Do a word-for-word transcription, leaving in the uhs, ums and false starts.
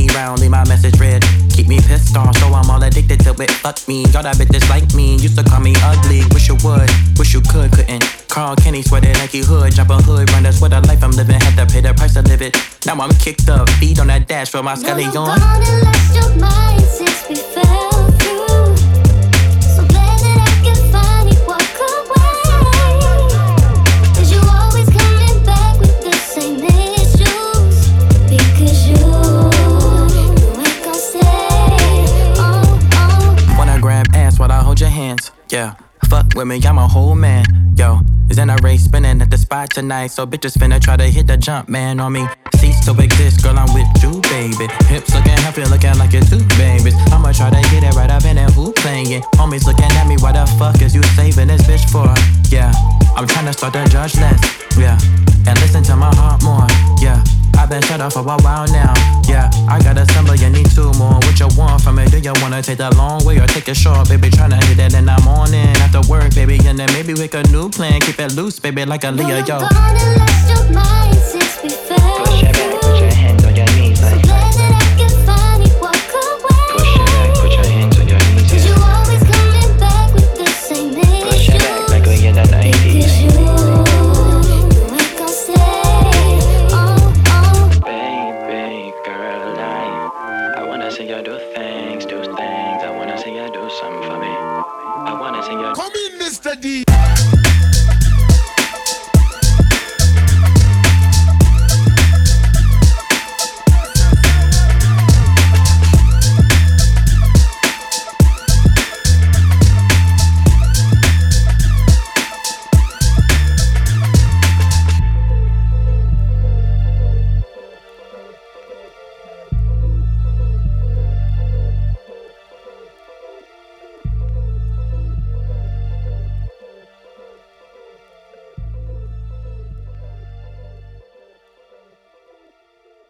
me round, leave my message read. Keep me pissed off, so I'm all addicted to it. Fuck me, y'all that bitches like me. Used to call me ugly, wish you would, wish you could, couldn't. Carl Kenny sweated like he hood, jump a hood, run that's what a life I'm living. Had to pay the price to live it. Now I'm kicked up, feet on that dash for my skelly on. Now you're gone and lost your mind since we fell through. So glad that I can finally walk away. Cause you always coming back with the same issues. Because you, you ain't gon' stay. Oh, oh. Wanna grab ass while I hold your hands, yeah. Fuck with me, I'm a whole man, yo. Is in a race spinning at the spot tonight, so bitches finna try to hit the jump man on me. Cease to exist, girl, I'm with you, baby. Hips looking healthy, looking like you two babies. I'ma try to get it right up in and who playing? Homies looking at me, what the fuck is you saving this bitch for? Yeah, I'm trying to start to judge less, yeah. And listen to my heart more, yeah. I've been shut off for a while now, yeah. I got a symbol, you need two more. What you want from it? Do you wanna take the long way or take it short, baby? Tryna hit it and I'm on in after work, baby. And then maybe make a new plan, keep it loose, baby, like a Leo, yo. You're gone and lost your mind since we fell. Push it back, put your hands on your knees, So like. glad that I can finally walk away. Push it back, put your hands on your knees, Cause you yeah. always coming back with the same issues. Push it back like we in the nineties. Because you, you ain't gon' stay. Oh, oh. Baby girl, I, I wanna see you do things, do things. I wanna see you do something for me. I wanna see you. Come in, Mister D.